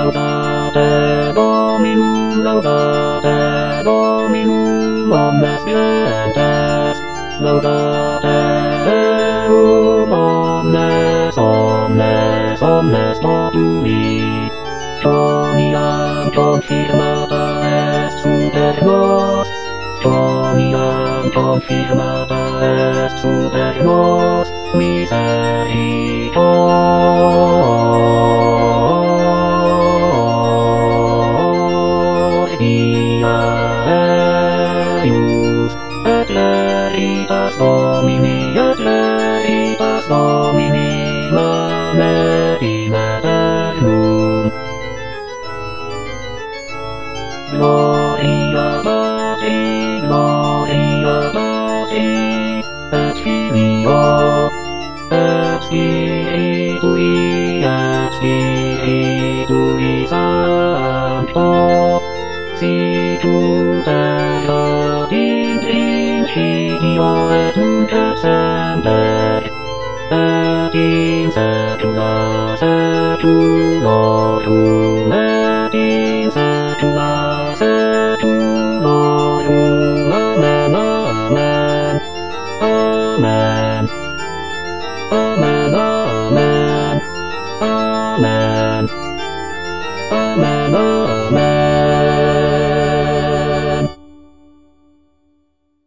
Laudate Dominum, laudate Dominum, omnes gentes, laudate Deum, omnes totui. Cioniam confirmata est super nos, cioniam confirmata est super nos, misericordia eius, et leritas Domini, manet in aeternum. Gloria Patri, et Filio, et Spiritui Sancto, sicut erat in principio et nunc et semper, et in saecula saeculorum, et in saecula saeculorum. Amen, amen, amen, amen, amen, amen, amen.